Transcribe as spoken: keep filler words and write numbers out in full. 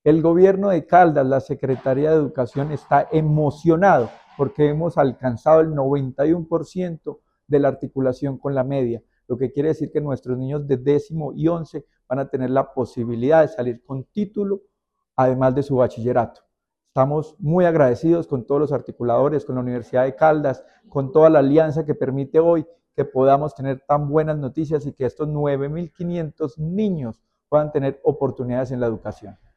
El gobierno de Caldas, la Secretaría de Educación, está emocionado porque hemos alcanzado el noventa y uno por ciento de la articulación con la media, lo que quiere decir que nuestros niños de décimo y once van a tener la posibilidad de salir con título, además de su bachillerato. Estamos muy agradecidos con todos los articuladores, con la Universidad de Caldas, con toda la alianza que permite hoy que podamos tener tan buenas noticias y que estos nueve mil quinientos niños puedan tener oportunidades en la educación.